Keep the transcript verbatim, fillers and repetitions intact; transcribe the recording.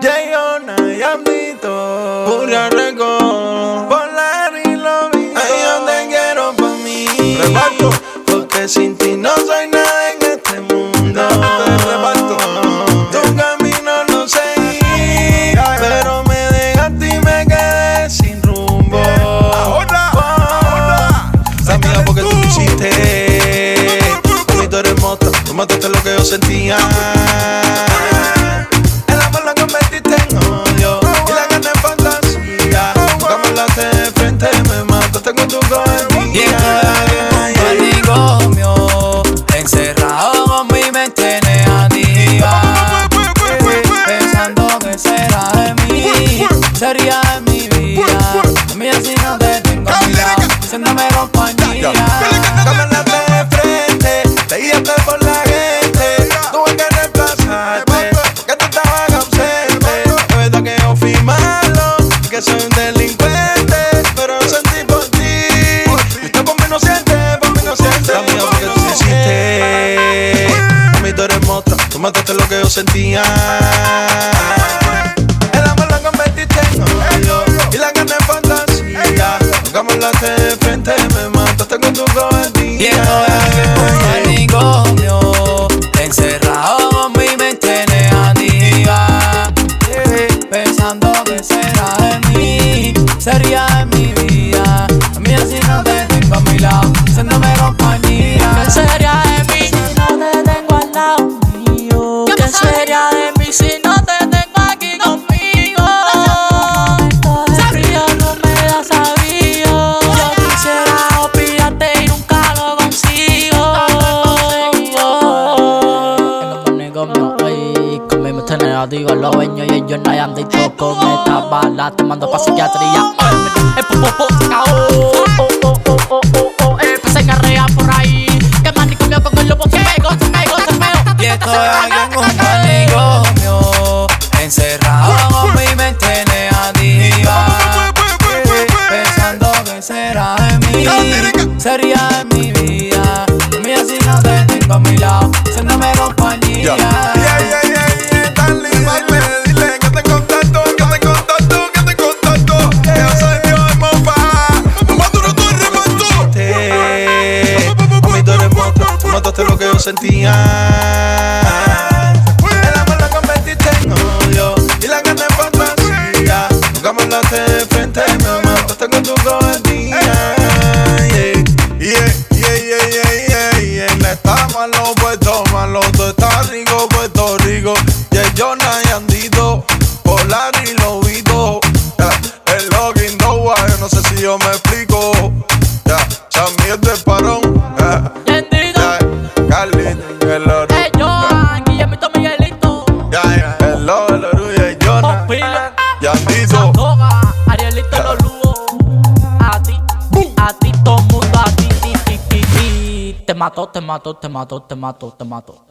Jayona y Amnito, Furia Record, Polar y Lobito. Ay, yo te quiero pa' mí, reparto, porque sin ti no soy nada en este mundo. Reparto, tu camino lo seguí, pero me dejaste y me quedé sin rumbo. Ahora, ahora, amiga, porque tú me hiciste, a mí tú eres monstruo, tú mataste lo que yo sentía. Encerrado con mi mente negativa, pensando que será de mí, sería de mi vida. Mira si no te tengo a mi lado, haciéndome compañía. Cámaraste de frente, te guiaste por la gente, tuve que reemplazarte, porque tú estabas ausente. Es verdad que yo fui malo, que soy un delincuente, pero sentí por ti, y tú por mí no sientes, por mí no sientes. Amiga, porque tú me hiciste, a mí tú eres monstruo, tú mataste lo que yo sentía. El amor lo convertiste en odio, y la carne en fantasía. Nunca me hablaste de frente, me mataste con tu cobardía. Manicomio, encerrado con mi mente negativa, pensando que será de mí, sería de mi vida. Mira si no te tengo a mi lado, haciéndome compañía. ¿Qué sería de mí si no te tengo al lado mío? ¿Qué sería de mí si no te tengo aquí conmigo? De frío no me da sabío. Yo quisiera olvidarte y nunca lo consigo. Tengo manicomio, ey, con mi mente negativa, los dueños y ellos no hayan dicho con esta bala, te mando pa' psiquiatría. El po po po, oh, oh, oh, oh, oh, oh, oh, empecé a carrear por ahí, que manicomio con el lobo que pego, se pego, se pego. Y estoy aquí en un manicomio, encerrado con mi mente negativa, pensando que será de mí, sería de mi vida. Mira si no te tengo a mi lado, haciéndome compañía. Yeah, yeah, yeah, yeah, dale, dile, dile que te contacto, que te contacto, que te contacto. Que yo soy Dios, mofa, más duro tú eres más tú. A mí tú eres monstruo, tú mataste lo que yo sentía. El amor lo convertiste en odio, y la carne en fantasía. Nunca me hablaste de frente, me mataste con tu cobardía. Yeah, yeah, yeah, yeah, yeah, yeah. No está malo, Puerto malo, todo está rico, Puerto Rico. Jayona y Andito, Polar y Lobito. Yeah, el login no yo no sé si yo me explico. Ya, yeah, Chamí es de parón. Yeah, yeah, Carlito, el oro. Hey, yo, Guillermito Miguelito, Ya, yeah, yeah, el oro, el oro y Jayona y Andito. Arielito los lujos, a ti, a ti todo mundo, a ti, ti, ti, ti, ti. Te mató, te mató, te mató, te mató, te mató.